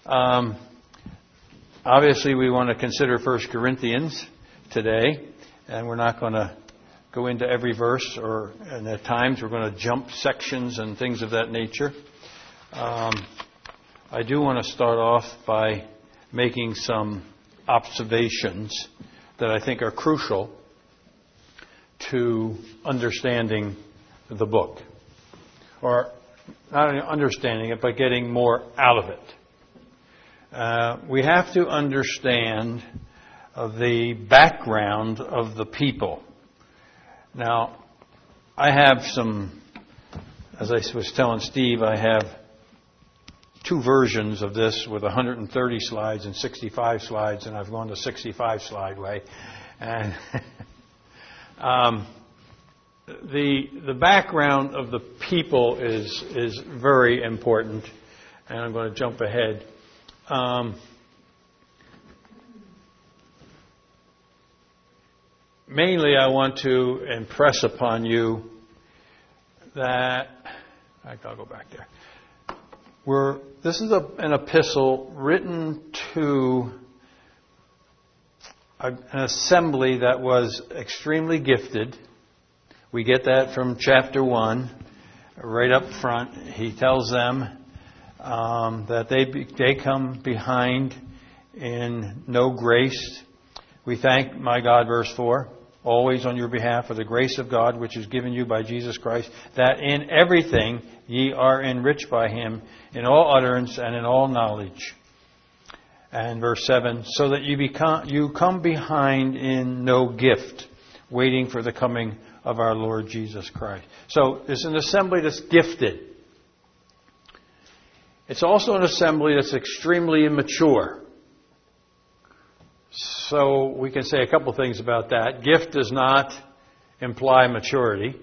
Obviously, we want to consider 1 Corinthians today, and we're not going to go into every verse, and at times we're going to jump sections and things of that nature. I do want to start off by making some observations that I think are crucial to understanding the book. Or not only understanding it, but getting more out of it. We have to understand the background of the people. Now, I have as I was telling Steve, I have two versions of this with 130 slides and 65 slides, and I've gone the 65 slide way. And the background of the people is very important, and I'm going to jump ahead. Mainly, I want to impress upon you that I'll go back there. This is an epistle written to an assembly that was extremely gifted. We get that from chapter 1, right up front. He tells them that they come behind in no grace. We thank my God, verse 4, always on your behalf for the grace of God which is given you by Jesus Christ, that in everything ye are enriched by him in all utterance and in all knowledge. And verse 7, so that you come behind in no gift, waiting for the coming of our Lord Jesus Christ. So it's an assembly that's gifted. It's also an assembly that's extremely immature. So we can say a couple things about that. Gift does not imply maturity.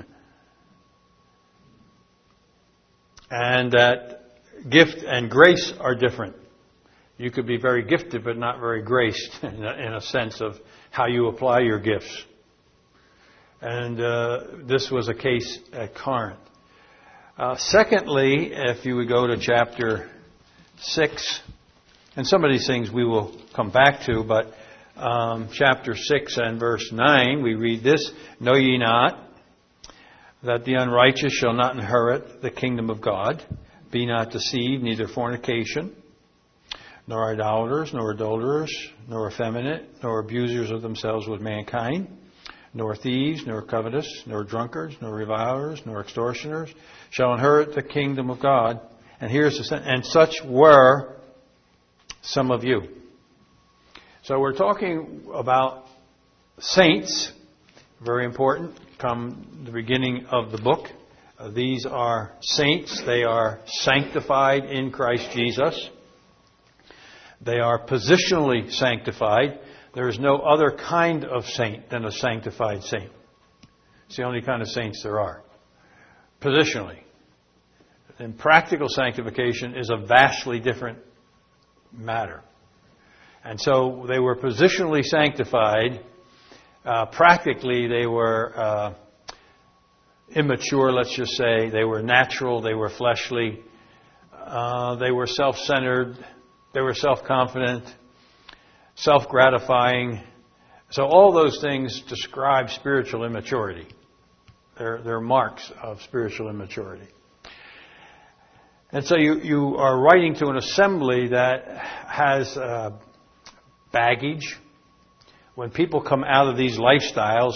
And that gift and grace are different. You could be very gifted but not very graced in a sense of how you apply your gifts. And this was a case at Corinth. Secondly, if you would go to chapter 6, and some of these things we will come back to, but chapter 6 and verse 9, we read this, know ye not that the unrighteous shall not inherit the kingdom of God? Be not deceived, neither fornication, nor idolaters, nor adulterers, nor effeminate, nor abusers of themselves with mankind, nor thieves, nor covetous, nor drunkards, nor revilers, nor extortioners shall inherit the kingdom of God. And and such were some of you. So we're talking about saints, very important, come the beginning of the book. These are saints. They are sanctified in Christ Jesus. They are positionally sanctified. There is no other kind of saint than a sanctified saint. It's the only kind of saints there are. Positionally. And practical sanctification is a vastly different matter. And so they were positionally sanctified. Practically, they were immature, let's just say. They were natural. They were fleshly. They were self-centered. They were self-confident, self-gratifying. So all those things describe spiritual immaturity. They're marks of spiritual immaturity. And so you are writing to an assembly that has baggage. When people come out of these lifestyles,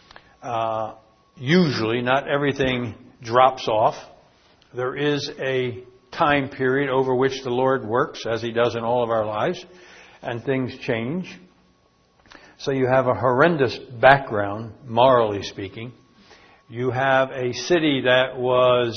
usually not everything drops off. There is a time period over which the Lord works, as He does in all of our lives, and things change. So you have a horrendous background, morally speaking. You have a city that was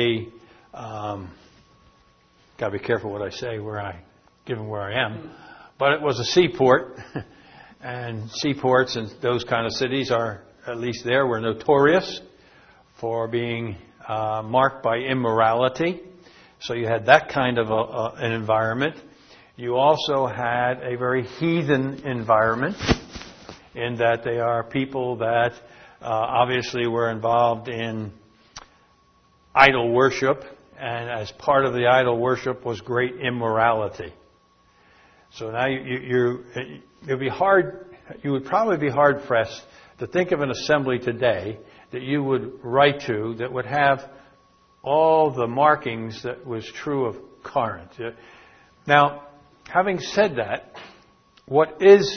got to be careful what I say given where I am, but it was a seaport, and seaports and those kind of cities are, at least there, were notorious for being marked by immorality. So you had that kind of an environment. You also had a very heathen environment in that they are people that obviously were involved in idol worship and as part of the idol worship was great immorality. So now you would probably be hard pressed to think of an assembly today that you would write to that would have all the markings that was true of Corinth. Now, having said that, what is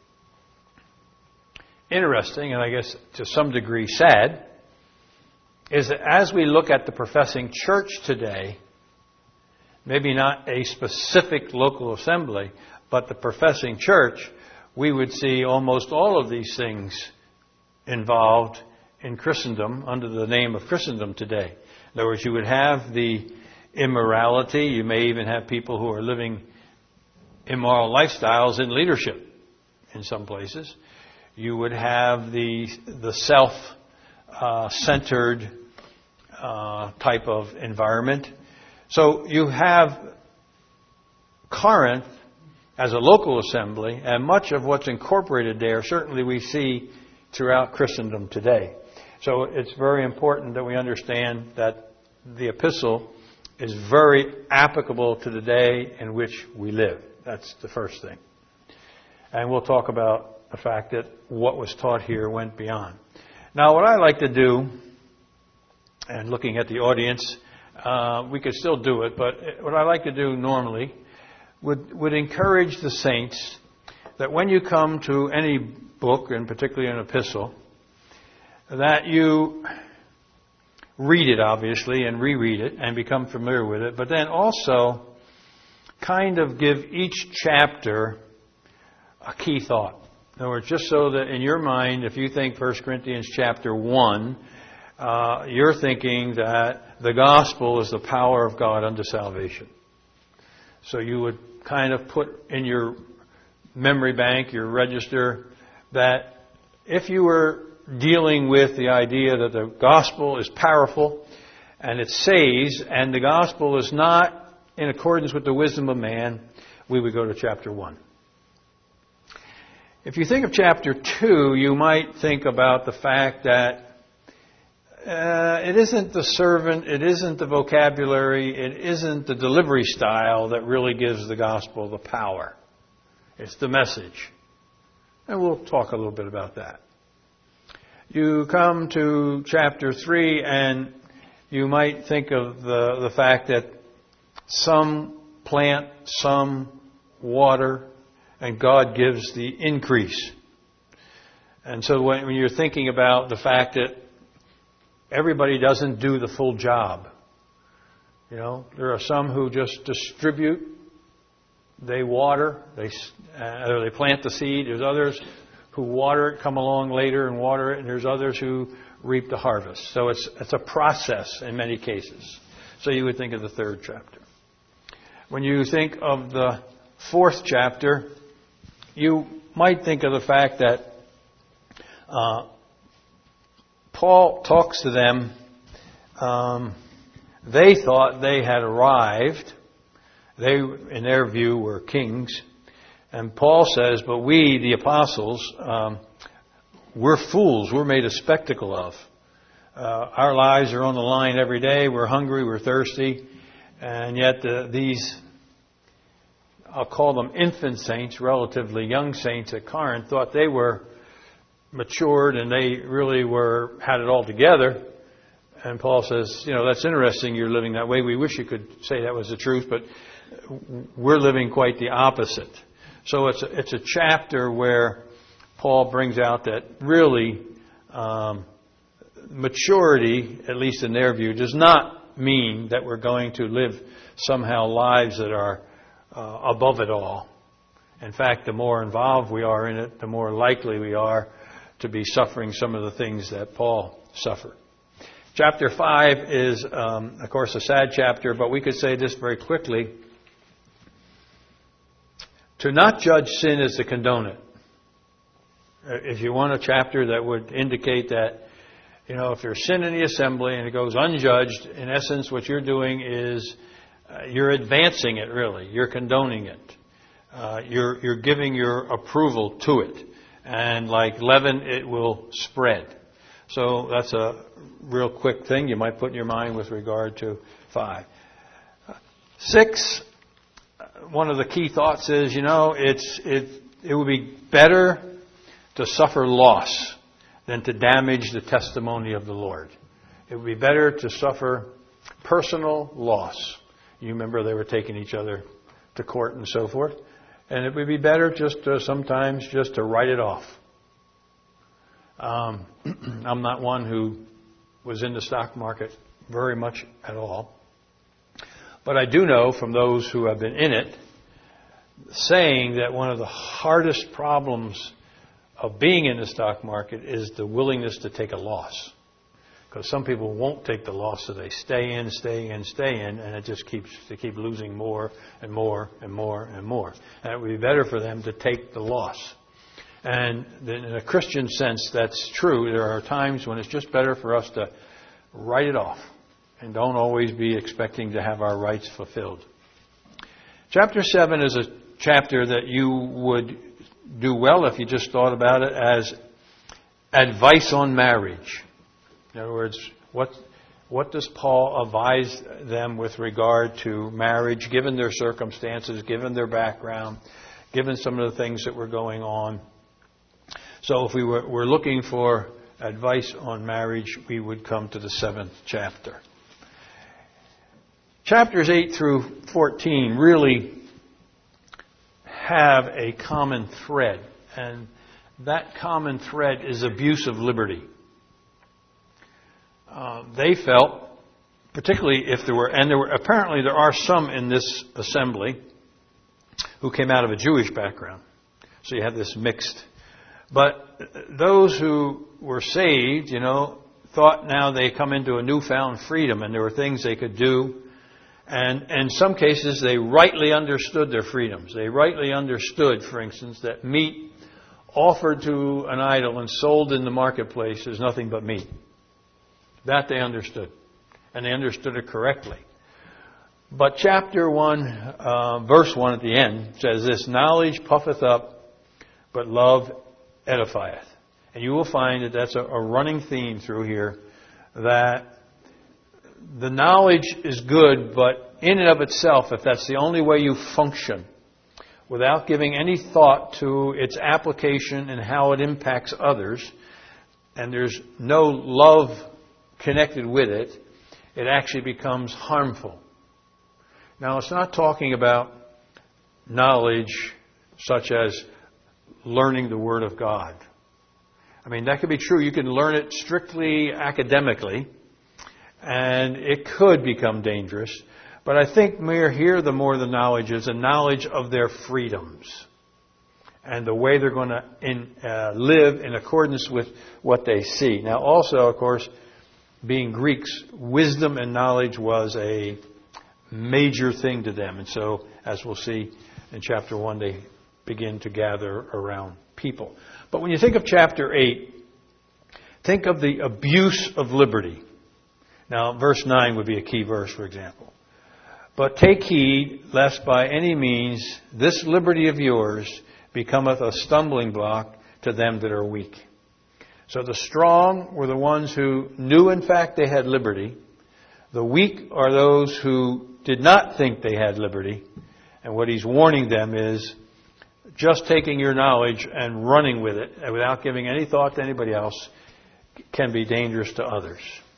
interesting, and I guess to some degree sad, is that as we look at the professing church today, maybe not a specific local assembly, but the professing church, we would see almost all of these things involved in Christendom under the name of Christendom today. In other words, you would have the immorality. You may even have people who are living immoral lifestyles in leadership in some places. You would have the self-centered type of environment. So you have Corinth as a local assembly, and much of what's incorporated there, certainly we see throughout Christendom today. So it's very important that we understand that the epistle is very applicable to the day in which we live. That's the first thing. And we'll talk about the fact that what was taught here went beyond. Now, what I like to do, and looking at the audience, we could still do it, but what I like to do normally would encourage the saints that when you come to any book, and particularly an epistle, that you read it, obviously, and reread it and become familiar with it, but then also kind of give each chapter a key thought. In other words, just so that in your mind, if you think 1 Corinthians chapter 1, you're thinking that the gospel is the power of God unto salvation. So you would kind of put in your memory bank, your register, that if you were dealing with the idea that the gospel is powerful and it saves, and the gospel is not in accordance with the wisdom of man, we would go to chapter 1. If you think of chapter 2, you might think about the fact that it isn't the servant, it isn't the vocabulary, it isn't the delivery style that really gives the gospel the power. It's the message. And we'll talk a little bit about that. You come to chapter 3 and you might think of the fact that some plant, some water, and God gives the increase. And so when you're thinking about the fact that everybody doesn't do the full job. You know, there are some who just distribute, they water, they plant the seed. There's others who water it, come along later and water it, and there's others who reap the harvest. So it's a process in many cases. So you would think of the 3rd chapter. When you think of the 4th chapter, you might think of the fact that Paul talks to them. They thought they had arrived. They, in their view, were kings. And Paul says, but we, the apostles, we're fools. We're made a spectacle of. Our lives are on the line every day. We're hungry. We're thirsty. And yet these, I'll call them infant saints, relatively young saints at Corinth, thought they were matured and they really had it all together. And Paul says, that's interesting you're living that way. We wish you could say that was the truth, but we're living quite the opposite. So it's a chapter where Paul brings out that really maturity, at least in their view, does not mean that we're going to live somehow lives that are above it all. In fact, the more involved we are in it, the more likely we are to be suffering some of the things that Paul suffered. Chapter 5 is, of course, a sad chapter, but we could say this very quickly. To not judge sin is to condone it. If you want a chapter that would indicate that, if there's sin in the assembly and it goes unjudged, in essence what you're doing is you're advancing it, really. You're condoning it. You're giving your approval to it. And like leaven, it will spread. So that's a real quick thing you might put in your mind with regard to 5. 6, one of the key thoughts is, it would be better to suffer loss than to damage the testimony of the Lord. It would be better to suffer personal loss. You remember they were taking each other to court and so forth. And it would be better sometimes just to write it off. I'm not one who was in the stock market very much at all. But I do know from those who have been in it, saying that one of the hardest problems of being in the stock market is the willingness to take a loss. Because some people won't take the loss, so they stay in, and it just they keep losing more and more and more and more. And it would be better for them to take the loss. And in a Christian sense, that's true. There are times when it's just better for us to write it off and don't always be expecting to have our rights fulfilled. Chapter 7 is a chapter that you would do well if you just thought about it as advice on marriage. In other words, what does Paul advise them with regard to marriage, given their circumstances, given their background, given some of the things that were going on? So if we were looking for advice on marriage, we would come to the 7th chapter. Chapters 8 through 14 really have a common thread, and that common thread is abuse of liberty. They felt, particularly if apparently there are some in this assembly who came out of a Jewish background. So you have this mixed. But those who were saved, thought now they come into a newfound freedom and there were things they could do. And in some cases, they rightly understood their freedoms. They rightly understood, for instance, that meat offered to an idol and sold in the marketplace is nothing but meat. That they understood. And they understood it correctly. But chapter 1, verse 1 at the end says this: knowledge puffeth up, but love edifieth. And you will find that that's a running theme through here, that the knowledge is good, but in and of itself, if that's the only way you function, without giving any thought to its application and how it impacts others, and there's no love connected with it, it actually becomes harmful. Now, it's not talking about knowledge such as learning the Word of God. I mean, that could be true. You can learn it strictly academically, and it could become dangerous. But I think here the more the knowledge is a knowledge of their freedoms and the way they're going to live in accordance with what they see. Now, also, of course, being Greeks, wisdom and knowledge was a major thing to them. And so, as we'll see in chapter 1, they begin to gather around people. But when you think of chapter 8, think of the abuse of liberty. Now, verse 9 would be a key verse, for example. But take heed, lest by any means this liberty of yours becometh a stumbling block to them that are weak. So the strong were the ones who knew, in fact, they had liberty. The weak are those who did not think they had liberty. And what he's warning them is just taking your knowledge and running with it without giving any thought to anybody else can be dangerous to others.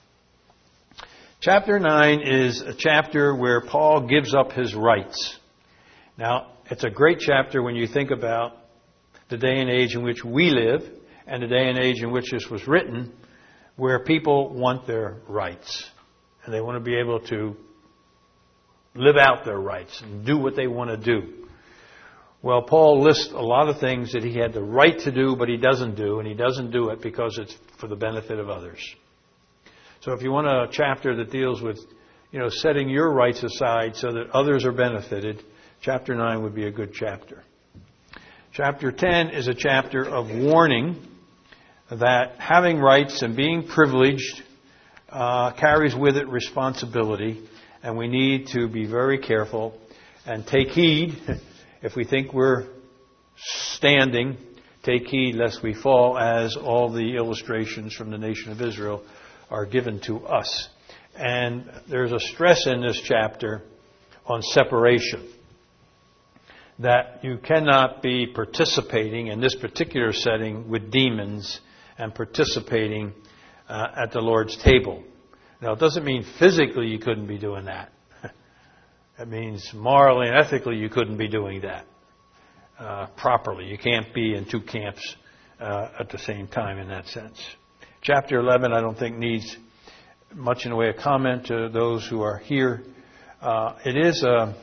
Chapter 9 is a chapter where Paul gives up his rights. Now, it's a great chapter when you think about the day and age in which we live and the day and age in which this was written, where people want their rights. And they want to be able to live out their rights and do what they want to do. Well, Paul lists a lot of things that he had the right to do, but he doesn't do, and he doesn't do it because it's for the benefit of others. So if you want a chapter that deals with, setting your rights aside so that others are benefited, chapter 9 would be a good chapter. Chapter 10 is a chapter of warning that having rights and being privileged carries with it responsibility, and we need to be very careful and take heed. If we think we're standing, take heed lest we fall, as all the illustrations from the nation of Israel are given to us. And there's a stress in this chapter on separation. That you cannot be participating in this particular setting with demons and participating at the Lord's table. Now, it doesn't mean physically you couldn't be doing that. It means morally and ethically you couldn't be doing that properly. You can't be in two camps at the same time in that sense. Chapter 11, I don't think needs much in the way of comment to those who are here. It is a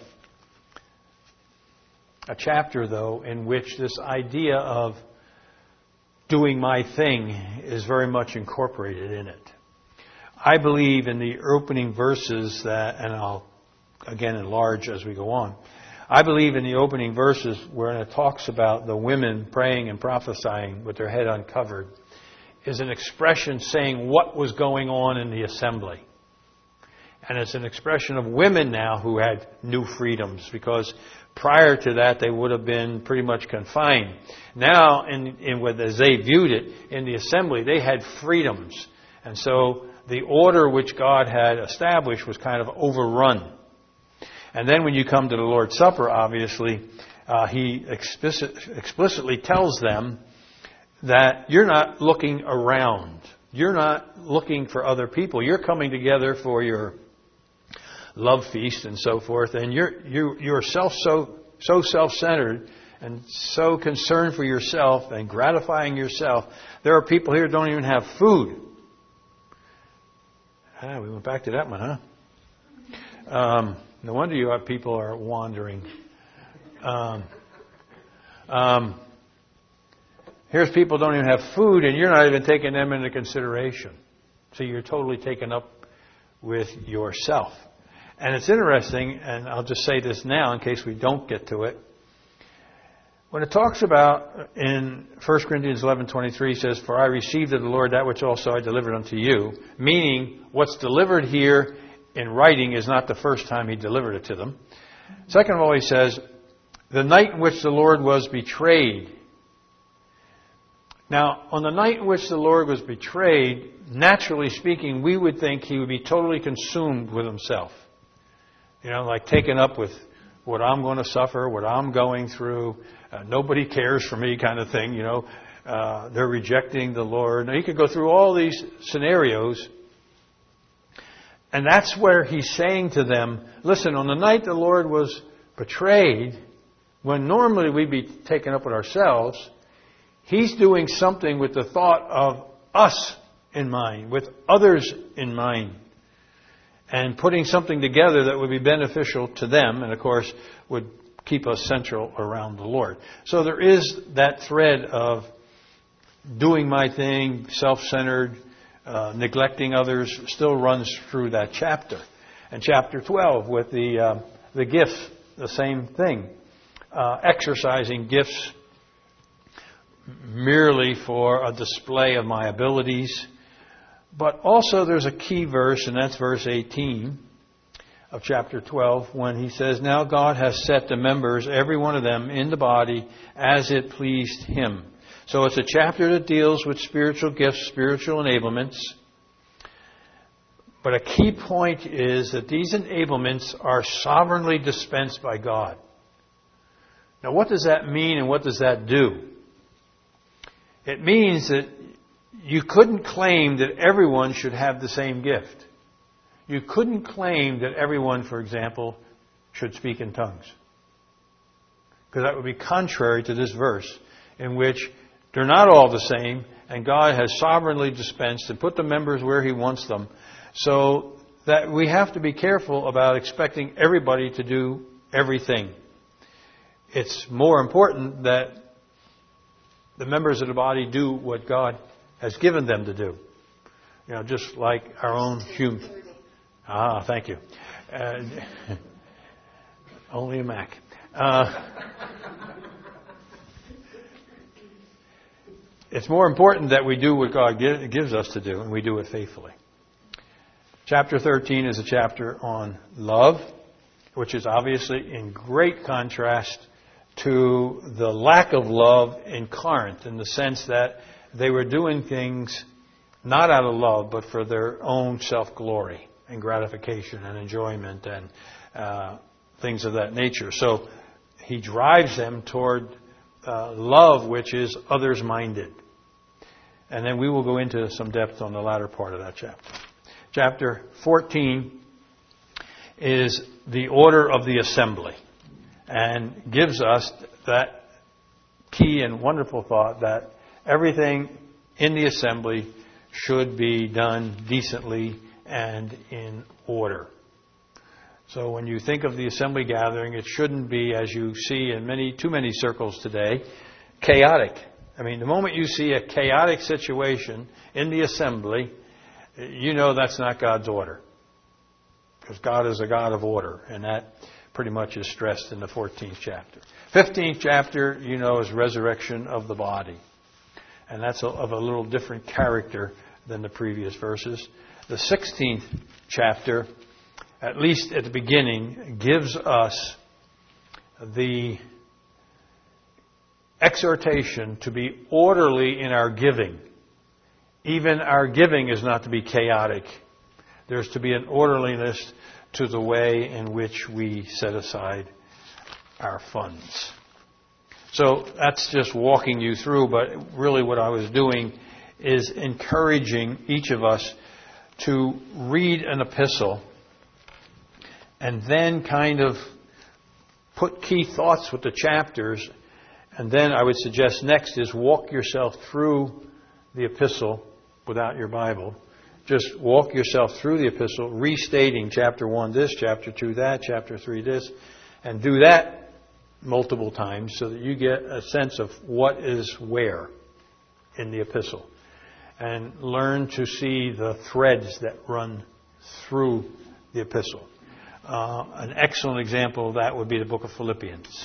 chapter, though, in which this idea of doing my thing is very much incorporated in it. I believe in the opening verses that, and I'll again enlarge as we go on, I believe in the opening verses where it talks about the women praying and prophesying with their head uncovered is an expression saying what was going on in the assembly. And it's an expression of women now who had new freedoms, because prior to that they would have been pretty much confined. Now, as they viewed it in the assembly, they had freedoms. And so the order which God had established was kind of overrun. And then when you come to the Lord's Supper, obviously, He explicitly tells them that you're not looking around. You're not looking for other people. You're coming together for your love feast and so forth, and you're so self-centered and so concerned for yourself and gratifying yourself. There are people here who don't even have food. We went back to that one, huh? No wonder you have people are wandering. Here's people who don't even have food, and you're not even taking them into consideration. So you're totally taken up with yourself. And it's interesting, and I'll just say this now in case we don't get to it. When it talks about in 1 Corinthians 11:23, it says, "For I received of the Lord that which also I delivered unto you," meaning what's delivered here in writing is not the first time He delivered it to them. Second of all, He says, "The night in which the Lord was betrayed." Now, on the night in which the Lord was betrayed, naturally speaking, we would think He would be totally consumed with Himself. Like taken up with what I'm going to suffer, what I'm going through. Nobody cares for me kind of thing, They're rejecting the Lord. Now, you could go through all these scenarios. And that's where He's saying to them, listen, on the night the Lord was betrayed, when normally we'd be taken up with ourselves, He's doing something with the thought of us in mind, with others in mind, and putting something together that would be beneficial to them, and of course would keep us central around the Lord. So there is that thread of doing my thing, self-centered, neglecting others, still runs through that chapter. And chapter 12 with the gifts, the same thing. Exercising gifts merely for a display of my abilities. But also there's a key verse, and that's verse 18 of chapter 12, when He says, "Now God has set the members, every one of them, in the body as it pleased Him." So it's a chapter that deals with spiritual gifts, spiritual enablements. But a key point is that these enablements are sovereignly dispensed by God. Now, what does that mean, and what does that do? It means that you couldn't claim that everyone should have the same gift. You couldn't claim that everyone, for example, should speak in tongues. Because that would be contrary to this verse, in which they're not all the same, and God has sovereignly dispensed and put the members where He wants them. So that we have to be careful about expecting everybody to do everything. It's more important that the members of the body do what God has given them to do. Just like our own human. Thank you. Only a Mac. It's more important that we do what God gives us to do, and we do it faithfully. Chapter 13 is a chapter on love, which is obviously in great contrast to the lack of love in Corinth, in the sense that they were doing things not out of love, but for their own self-glory. and gratification and enjoyment and things of that nature. So he drives them toward love, which is others-minded. And then we will go into some depth on the latter part of that chapter. Chapter 14 is the order of the assembly and gives us that key and wonderful thought that everything in the assembly should be done decently and in order. So when you think of the assembly gathering, it shouldn't be, as you see in too many circles today, chaotic. I mean, the moment you see a chaotic situation in the assembly, you know that's not God's order. Because God is a God of order, and that pretty much is stressed in the 14th chapter. 15th chapter, you know, is resurrection of the body. And that's of a little different character than the previous verses. The 16th chapter, at least at the beginning, gives us the exhortation to be orderly in our giving. Even our giving is not to be chaotic. There's to be an orderliness to the way in which we set aside our funds. So that's just walking you through, but really what I was doing is encouraging each of us to read an epistle and then kind of put key thoughts with the chapters. And then I would suggest next is walk yourself through the epistle without your Bible. Just walk yourself through the epistle, restating chapter 1 this, chapter 2 that, chapter 3 this, and do that multiple times so that you get a sense of what is where in the epistle. And learn to see the threads that run through the epistle. An excellent example of that would be the book of Philippians.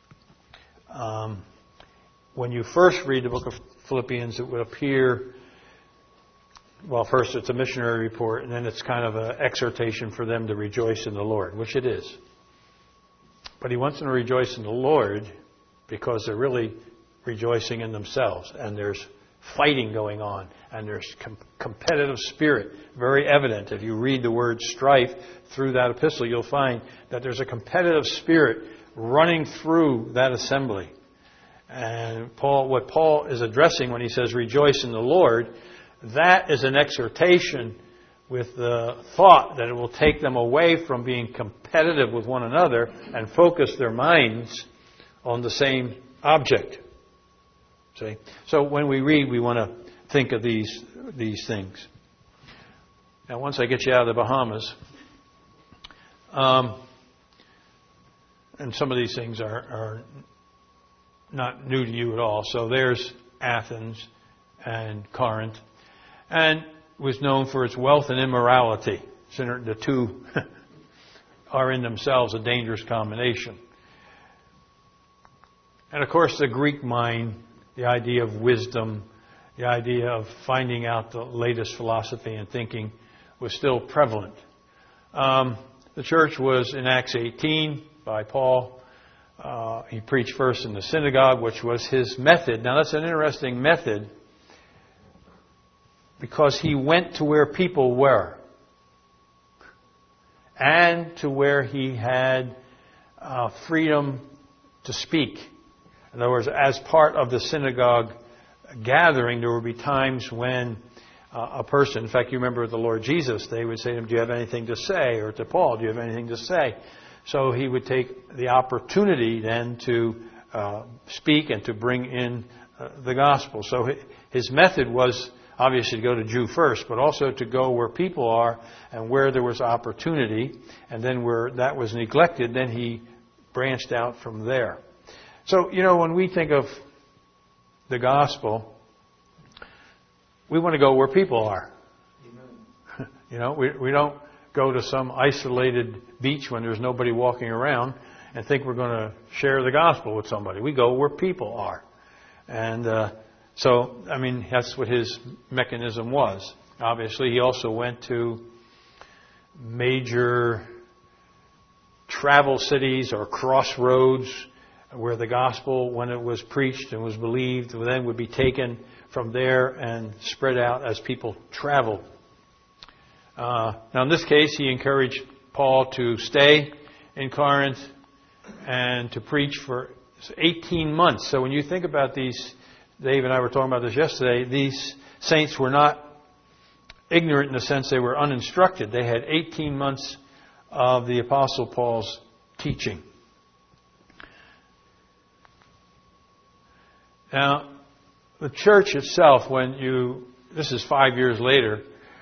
When you first read the book of Philippians, it would appear, well, first it's a missionary report, and then it's kind of an exhortation for them to rejoice in the Lord, which it is. But he wants them to rejoice in the Lord because they're really rejoicing in themselves, and there's fighting going on, and there's competitive spirit, very evident. If you read the word strife through that epistle, you'll find that there's a competitive spirit running through that assembly. And what Paul is addressing when he says rejoice in the Lord, that is an exhortation with the thought that it will take them away from being competitive with one another and focus their minds on the same object. See? So when we read, we want to think of these things. Now, once I get you out of the Bahamas, and some of these things are not new to you at all. So there's Athens and Corinth, and was known for its wealth and immorality. So the two are in themselves a dangerous combination. And of course, the Greek mind, the idea of wisdom, the idea of finding out the latest philosophy and thinking was still prevalent. The church was in Acts 18 by Paul. He preached first in the synagogue, which was his method. Now that's an interesting method because he went to where people were and to where he had freedom to speak. In other words, as part of the synagogue gathering, there would be times when a person, in fact, you remember the Lord Jesus, they would say to him, do you have anything to say? Or to Paul, do you have anything to say? So he would take the opportunity then to speak and to bring in the gospel. So his method was obviously to go to Jew first, but also to go where people are and where there was opportunity. And then where that was neglected, then he branched out from there. So, when we think of the gospel, we want to go where people are. Amen. We don't go to some isolated beach when there's nobody walking around and think we're going to share the gospel with somebody. We go where people are. And that's what his mechanism was. Obviously, he also went to major travel cities or crossroads where the gospel, when it was preached and was believed, then would be taken from there and spread out as people traveled. Now in this case, he encouraged Paul to stay in Corinth and to preach for 18 months. So when you think about these, Dave and I were talking about this yesterday, these saints were not ignorant in the sense they were uninstructed. They had 18 months of the Apostle Paul's teaching. Now, the church itself, this is 5 years later,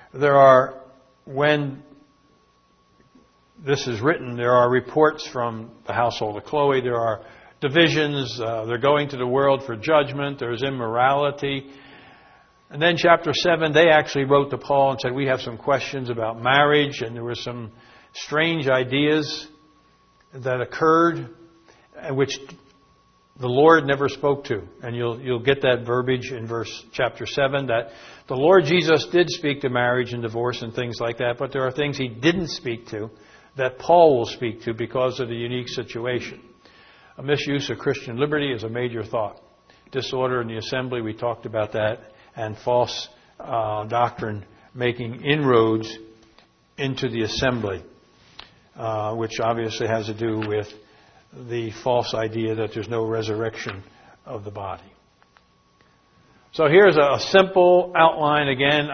when this is written, there are reports from the household of Chloe, there are divisions, they're going to the world for judgment, there's immorality. And then chapter 7, they actually wrote to Paul and said, we have some questions about marriage, and there were some strange ideas that occurred, which the Lord never spoke to. And you'll get that verbiage in chapter 7, that the Lord Jesus did speak to marriage and divorce and things like that, but there are things He didn't speak to that Paul will speak to because of the unique situation. A misuse of Christian liberty is a major thought. Disorder in the assembly, we talked about that, and false doctrine making inroads into the assembly, which obviously has to do with the false idea that there's no resurrection of the body. So here's a simple outline. Again,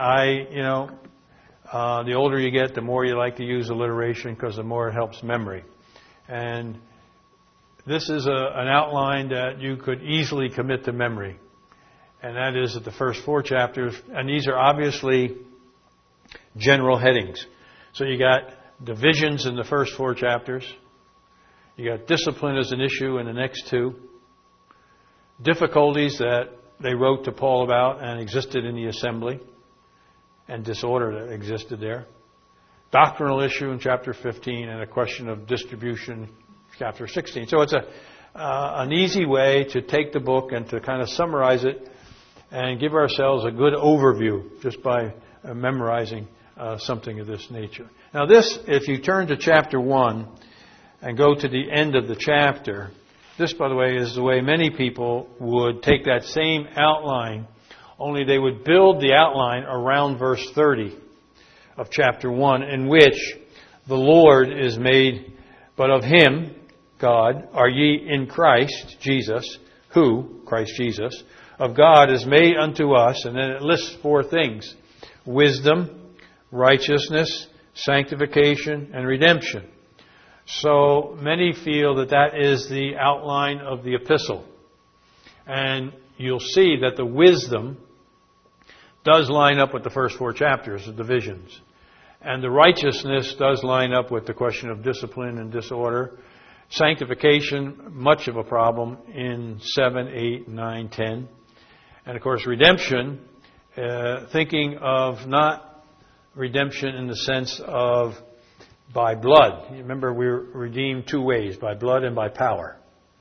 the older you get, the more you like to use alliteration because the more it helps memory. And this is an outline that you could easily commit to memory. And that is that the first 4 chapters, and these are obviously general headings. So you got divisions in the first 4 chapters. You got discipline as an issue in the next 2. Difficulties that they wrote to Paul about and existed in the assembly, and disorder that existed there. Doctrinal issue in chapter 15, and a question of distribution, chapter 16. So it's an easy way to take the book and to kind of summarize it and give ourselves a good overview just by memorizing something of this nature. Now this, if you turn to chapter 1 and go to the end of the chapter, this, by the way, is the way many people would take that same outline, only they would build the outline around verse 30 of chapter 1, in which the Lord is made, but of Him, God, are ye in Christ Jesus, who, Christ Jesus, of God is made unto us, and then it lists 4 things: wisdom, righteousness, sanctification, and redemption. So many feel that that is the outline of the epistle. And you'll see that the wisdom does line up with the first 4 chapters, the divisions. And the righteousness does line up with the question of discipline and disorder. Sanctification, much of a problem in 7, 8, 9, 10. And of course, redemption, thinking of not redemption in the sense of by blood. You remember, we're redeemed 2 ways, by blood and by power.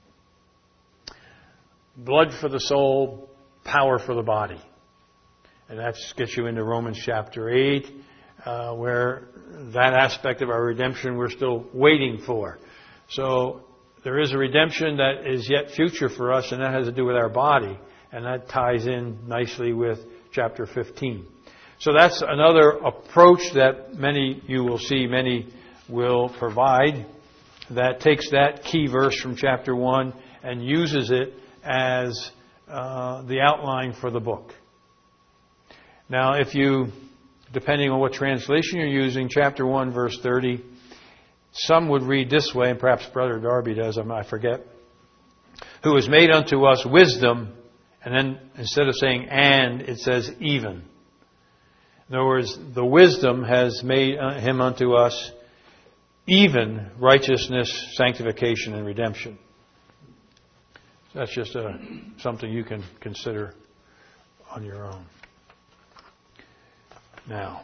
Blood for the soul, power for the body. And that gets you into Romans chapter 8, where that aspect of our redemption we're still waiting for. So there is a redemption that is yet future for us, and that has to do with our body. And that ties in nicely with chapter 15. So that's another approach that many will provide, that takes that key verse from chapter 1 and uses it as the outline for the book. Now, depending on what translation you're using, chapter 1, verse 30, some would read this way, and perhaps Brother Darby does, I forget, who is made unto us wisdom, and then instead of saying and, it says even. In other words, the wisdom has made Him unto us even righteousness, sanctification, and redemption. So that's just something you can consider on your own. Now,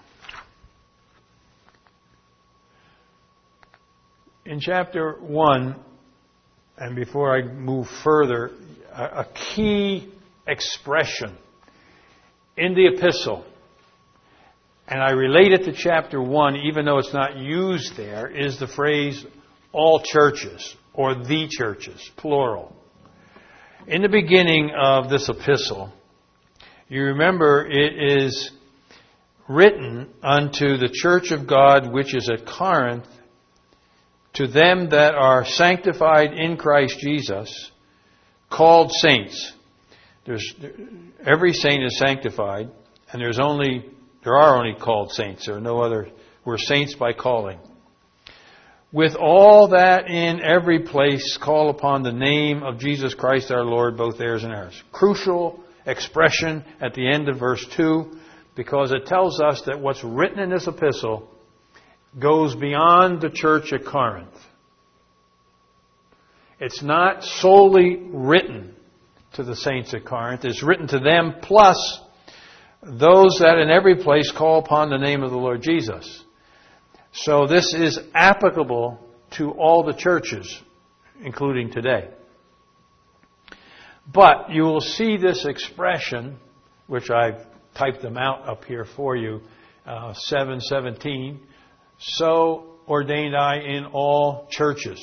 in chapter 1, and before I move further, a key expression in the epistle, and I relate it to chapter 1, even though it's not used there, is the phrase all churches, or the churches, plural. In the beginning of this epistle, you remember it is written unto the church of God which is at Corinth, to them that are sanctified in Christ Jesus, called saints. Every saint is sanctified, and there are only called saints. There are no other. We're saints by calling. With all that in every place call upon the name of Jesus Christ our Lord, both theirs and ours. Crucial expression at the end of verse 2, because it tells us that what's written in this epistle goes beyond the church at Corinth. It's not solely written to the saints at Corinth. It's written to them plus those that in every place call upon the name of the Lord Jesus. So this is applicable to all the churches, including today. But you will see this expression, which I've typed them out up here for you, 7:17. So ordained I in all churches.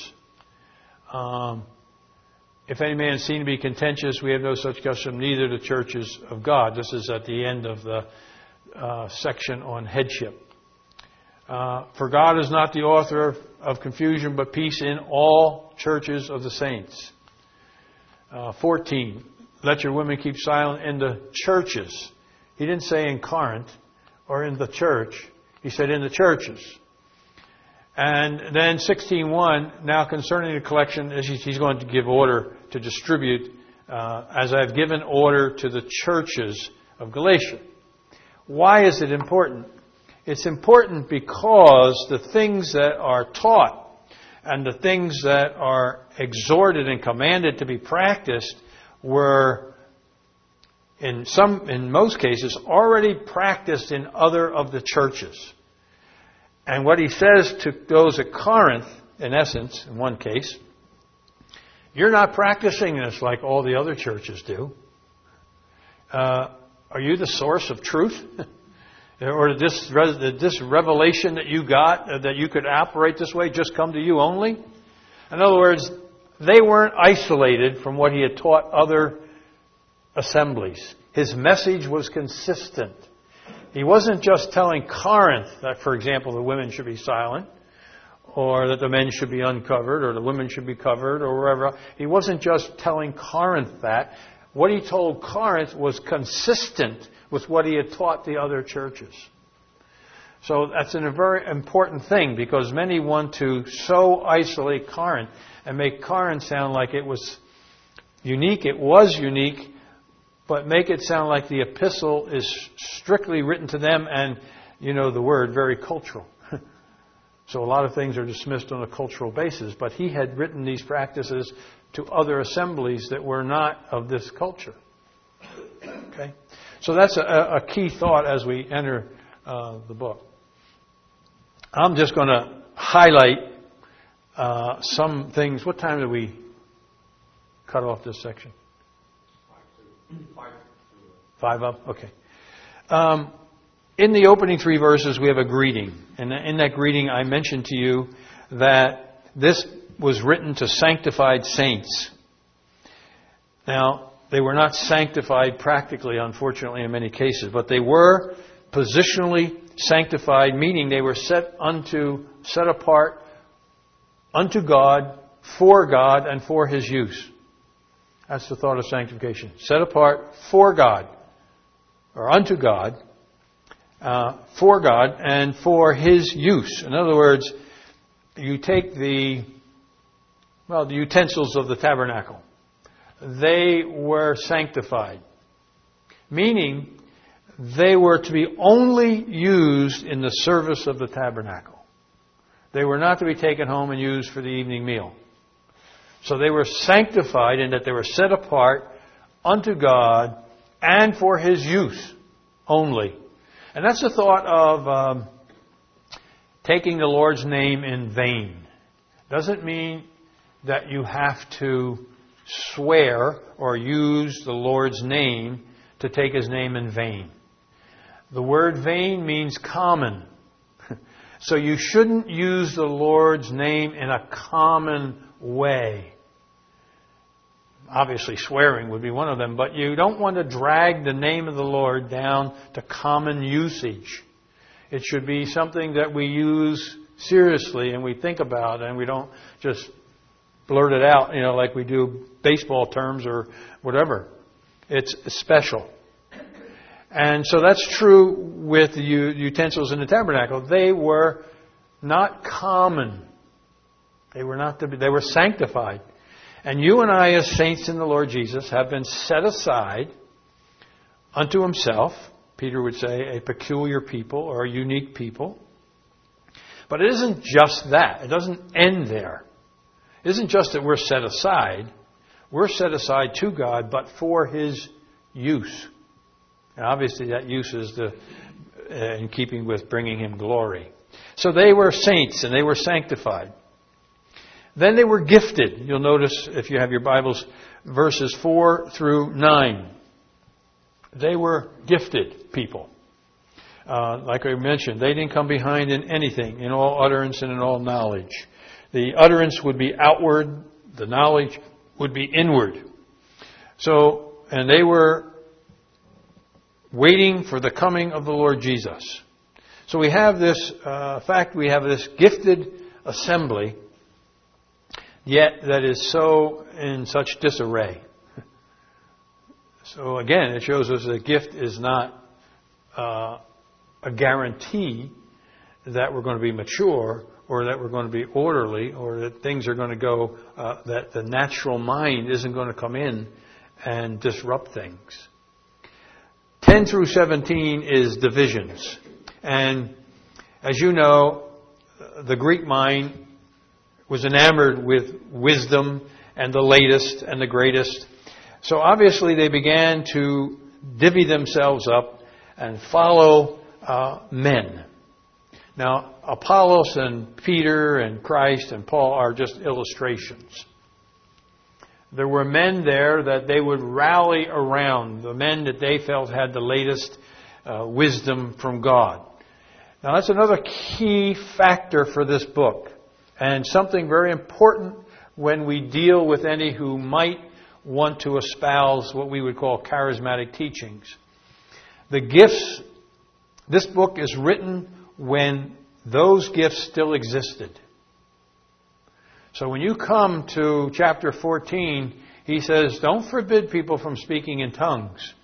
If any man is seen to be contentious, we have no such custom, neither the churches of God. This is at the end of the section on headship. For God is not the author of confusion, but peace in all churches of the saints. 14. Let your women keep silent in the churches. He didn't say in Corinth or in the church. He said in the churches. And then 16:1, now concerning the collection, he's going to give order to distribute, as I've given order to the churches of Galatia. Why is it important? It's important because the things that are taught and the things that are exhorted and commanded to be practiced were, in most cases, already practiced in other of the churches. And what he says to those at Corinth, in essence, in one case, you're not practicing this like all the other churches do. Are you the source of truth? Or did this revelation that you got, that you could operate this way, just come to you only? In other words, they weren't isolated from what he had taught other assemblies. His message was consistent. He wasn't just telling Corinth that, for example, the women should be silent, or that the men should be uncovered, or the women should be covered, or wherever. He wasn't just telling Corinth that. What he told Corinth was consistent with what he had taught the other churches. So that's a very important thing, because many want to so isolate Corinth and make Corinth sound like it was unique. It was unique, but make it sound like the epistle is strictly written to them and, the word, very cultural. So a lot of things are dismissed on a cultural basis, but he had written these practices to other assemblies that were not of this culture. Okay? So that's a key thought as we enter the book. I'm just going to highlight some things. What time did we cut off this section? 5 up? Okay. In the opening 3 verses, we have a greeting. And in that greeting, I mentioned to you that this was written to sanctified saints. Now, they were not sanctified practically, unfortunately, in many cases, but they were positionally sanctified, meaning they were set apart unto God, and for His use. That's the thought of sanctification. Set apart for God, or unto God, for God, and for His use. In other words, you take the utensils of the tabernacle. They were sanctified, meaning they were to be only used in the service of the tabernacle. They were not to be taken home and used for the evening meal. So they were sanctified in that they were set apart unto God and for His use only. And that's the thought of taking the Lord's name in vain. Doesn't mean that you have to swear or use the Lord's name to take His name in vain. The word vain means common. So you shouldn't use the Lord's name in a common way. Obviously, swearing would be one of them, but you don't want to drag the name of the Lord down to common usage. It should be something that we use seriously and we think about, and we don't just blurt it out, like we do baseball terms or whatever. It's special. And so that's true with the utensils in the tabernacle. They were not common. They were sanctified. And you and I, as saints in the Lord Jesus, have been set aside unto Himself. Peter would say a peculiar people or a unique people. But it isn't just that. It doesn't end there. It isn't just that we're set aside. We're set aside to God, but for His use. And obviously that use is in keeping with bringing Him glory. So they were saints and they were sanctified. Then they were gifted. You'll notice, if you have your Bibles, verses 4 through 9. They were gifted people. Like I mentioned, they didn't come behind in anything, in all utterance and in all knowledge. The utterance would be outward, the knowledge would be inward. And they were waiting for the coming of the Lord Jesus. So we have this we have this gifted assembly, yet that is so in such disarray. So again, it shows us that gift is not a guarantee that we're going to be mature or that we're going to be orderly or that things are going to go, that the natural mind isn't going to come in and disrupt things. 10 through 17 is divisions. And as you know, the Greek mind was enamored with wisdom and the latest and the greatest. So obviously they began to divvy themselves up and follow men. Now, Apollos and Peter and Christ and Paul are just illustrations. There were men there that they would rally around, the men that they felt had the latest wisdom from God. Now, that's another key factor for this book, and something very important when we deal with any who might want to espouse what we would call charismatic teachings. The gifts, this book is written when those gifts still existed. So when you come to chapter 14, he says, don't forbid people from speaking in tongues.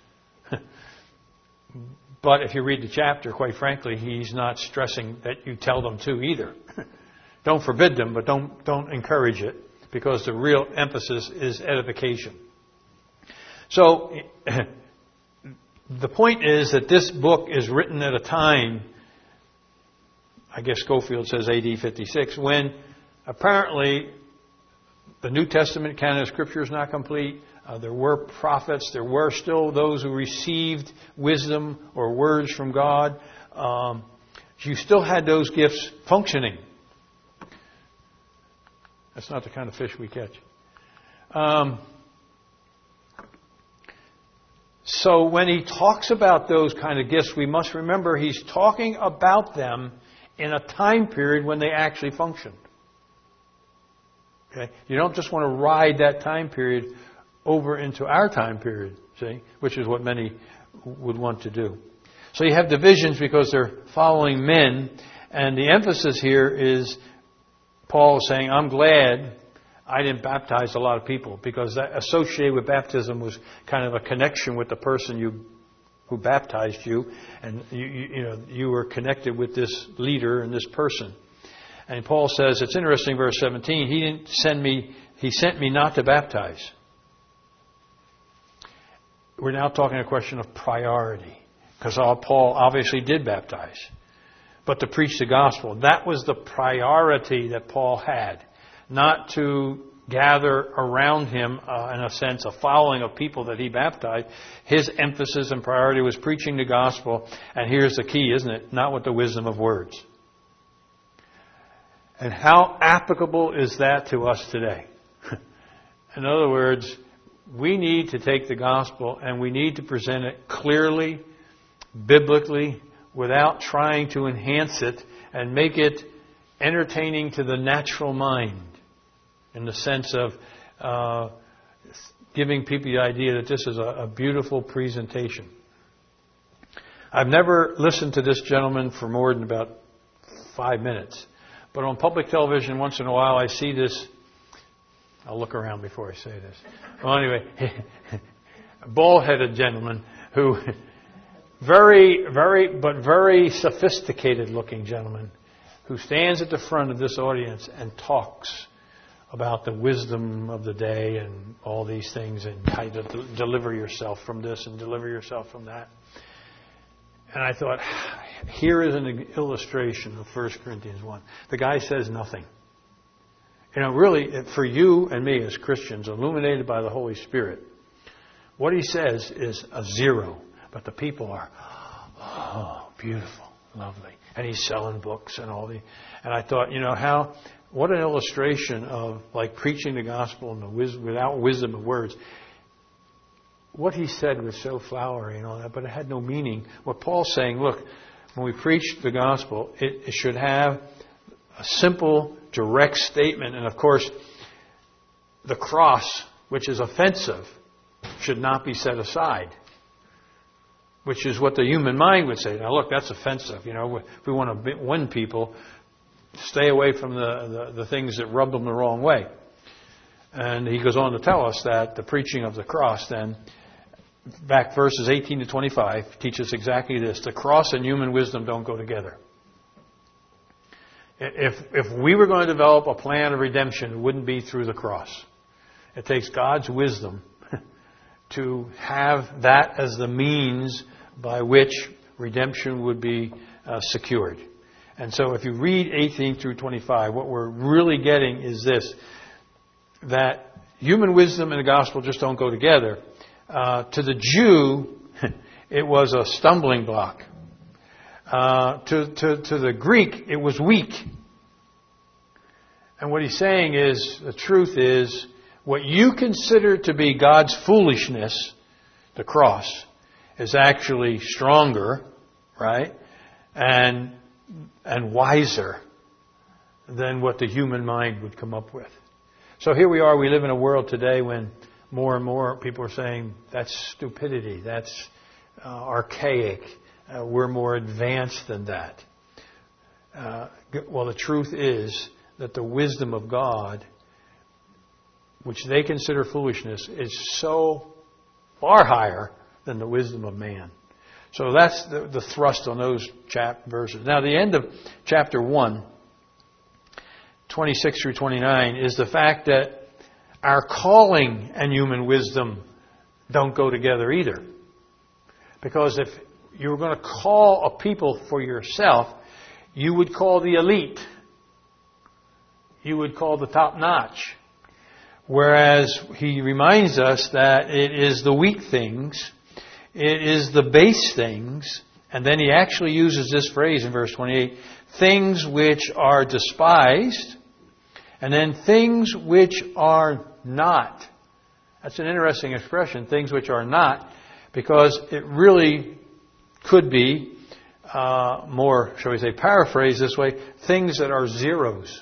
But if you read the chapter, quite frankly, he's not stressing that you tell them to either. Don't forbid them, but don't encourage it, because the real emphasis is edification. So the point is that this book is written at a time, I guess Schofield says AD 56, when apparently the New Testament canon of Scripture is not complete. There were prophets. There were still those who received wisdom or words from God. You still had those gifts functioning. That's not the kind of fish we catch. So when he talks about those kind of gifts, we must remember he's talking about them in a time period when they actually functioned. Okay? You don't just want to ride that time period over into our time period, see, which is what many would want to do. So you have divisions because they're following men, and the emphasis here is Paul saying, I'm glad I didn't baptize a lot of people, because that associated with baptism was kind of a connection with the person who baptized you, and you were connected with this leader and this person. And Paul says, it's interesting, verse 17, he sent me not to baptize. We're now talking a question of priority, because Paul obviously did baptize, but to preach the gospel. That was the priority that Paul had, not to gather around him, in a sense, a following of people that he baptized. His emphasis and priority was preaching the gospel, and here's the key, isn't it? Not with the wisdom of words. And how applicable is that to us today? In other words, we need to take the gospel and we need to present it clearly, biblically, without trying to enhance it and make it entertaining to the natural mind, in the sense of giving people the idea that this is a beautiful presentation. I've never listened to this gentleman for more than about 5 minutes. But on public television, once in a while, I see this. I'll look around before I say this. Well, anyway, a bald-headed gentleman who, very sophisticated-looking gentleman, who stands at the front of this audience and talks about the wisdom of the day and all these things, and how to deliver yourself from this and deliver yourself from that. And I thought, here is an illustration of 1 Corinthians 1. The guy says nothing. You know, really, for you and me as Christians, illuminated by the Holy Spirit, what he says is a zero. But the people are, oh, beautiful, lovely. And he's selling books and all the... And I thought, what an illustration of like preaching the gospel and without wisdom of words. What he said was so flowery and all that, but it had no meaning. What Paul's saying, look, when we preach the gospel, it should have a simple, direct statement. And of course, the cross, which is offensive, should not be set aside, which is what the human mind would say. Now, look, that's offensive. If we want to win people, stay away from the things that rub them the wrong way. And he goes on to tell us that the preaching of the cross then, back verses 18 to 25, teaches exactly this. The cross and human wisdom don't go together. If we were going to develop a plan of redemption, it wouldn't be through the cross. It takes God's wisdom to have that as the means by which redemption would be secured. And so if you read 18 through 25, what we're really getting is this, that human wisdom and the gospel just don't go together. To the Jew, it was a stumbling block. To the Greek, it was weak. And what he's saying is, the truth is, what you consider to be God's foolishness, the cross, is actually stronger, right? And wiser than what the human mind would come up with. So here we are, we live in a world today when more and more people are saying, that's stupidity, that's archaic, we're more advanced than that. Well, the truth is that the wisdom of God, which they consider foolishness, is so far higher than the wisdom of man. So that's the thrust on those verses. Now, the end of chapter 1, 26 through 29, is the fact that our calling and human wisdom don't go together either. Because if you were going to call a people for yourself, you would call the elite. You would call the top notch. Whereas he reminds us that it is the weak things, it is the base things, and then he actually uses this phrase in verse 28, things which are despised, and then things which are not. That's an interesting expression, things which are not, because it really could be more, shall we say, paraphrased this way, things that are zeros.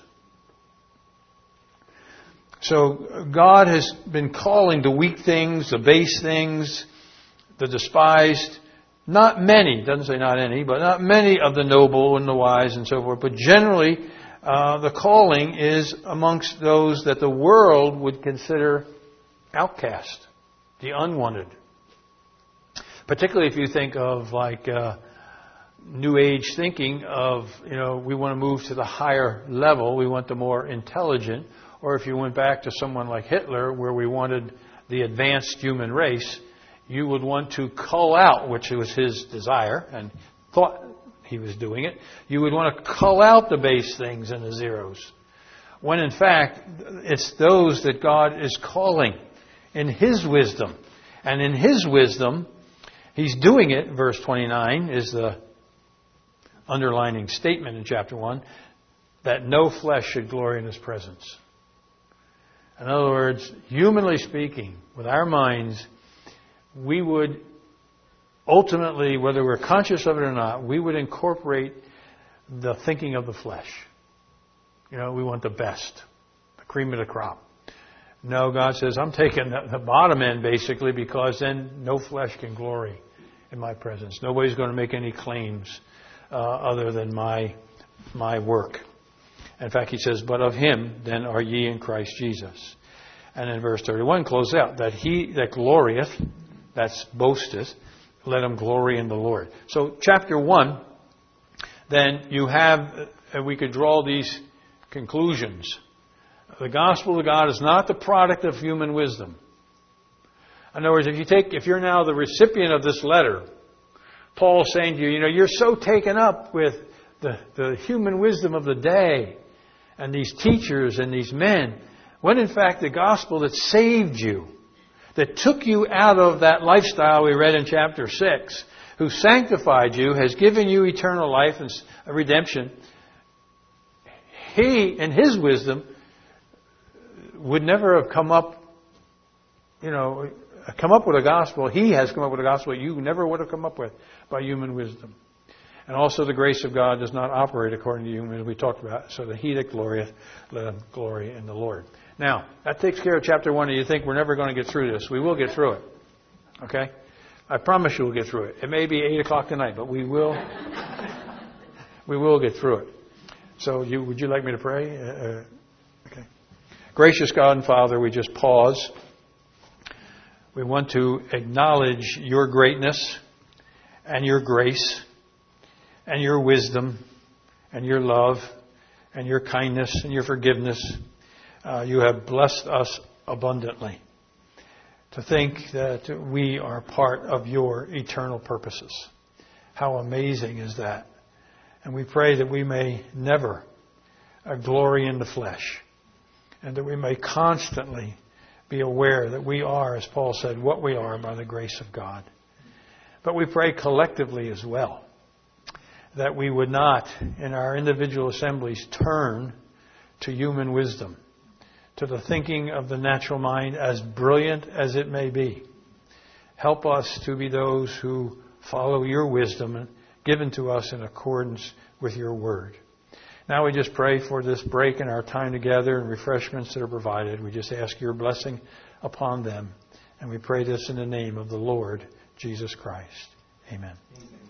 So God has been calling the weak things, the base things, the despised, not many, doesn't say not any, but not many of the noble and the wise and so forth. But generally, the calling is amongst those that the world would consider outcast, the unwanted. Particularly if you think of like New Age thinking of, we want to move to the higher level, we want the more intelligent. Or if you went back to someone like Hitler, where we wanted the advanced human race, you would want to cull out, which was his desire, and thought he was doing it. You would want to cull out the base things and the zeros. When in fact, it's those that God is calling in His wisdom. And in His wisdom, He's doing it, verse 29 is the underlining statement in chapter 1, that no flesh should glory in His presence. In other words, humanly speaking, with our minds, we would ultimately, whether we're conscious of it or not, we would incorporate the thinking of the flesh. We want the best, the cream of the crop. No, God says, I'm taking the bottom end basically, because then no flesh can glory in my presence. Nobody's going to make any claims other than my work. In fact, he says, but of him then are ye in Christ Jesus. And in verse 31, close out, that he that glorieth, that's boasteth, let him glory in the Lord. So chapter 1, then you have, we could draw these conclusions. The gospel of God is not the product of human wisdom. In other words, if you're now the recipient of this letter, Paul's saying to you, you're so taken up with the human wisdom of the day and these teachers and these men, when in fact the gospel that saved you, that took you out of that lifestyle we read in chapter 6, who sanctified you, has given you eternal life and redemption, he, in his wisdom, would never have come up with a gospel. He has come up with a gospel you never would have come up with by human wisdom. And also the grace of God does not operate according to human, as we talked about. So that he that glorieth, let him glory in the Lord. Now, that takes care of chapter 1. And you think we're never going to get through this. We will get through it. Okay? I promise you we'll get through it. It may be 8 o'clock tonight, but we will get through it. So would you like me to pray? Okay. Gracious God and Father, we just pause. We want to acknowledge your greatness and your grace and your wisdom and your love and your kindness and your forgiveness. You have blessed us abundantly. To think that we are part of your eternal purposes. How amazing is that? And we pray that we may never glory in the flesh. And that we may constantly be aware that we are, as Paul said, what we are by the grace of God. But we pray collectively as well that we would not, in our individual assemblies, turn to human wisdom, to the thinking of the natural mind, as brilliant as it may be. Help us to be those who follow your wisdom given to us in accordance with your word. Now we just pray for this break in our time together and refreshments that are provided. We just ask your blessing upon them. And we pray this in the name of the Lord Jesus Christ. Amen.